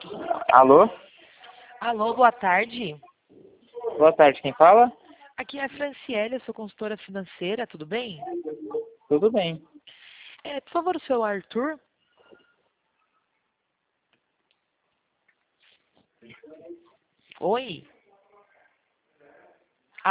Alô? Alô, boa tarde. Boa tarde, quem fala? Aqui é a Franciele, eu sou consultora financeira, tudo bem? Tudo bem. Por favor, o seu Arthur? Oi?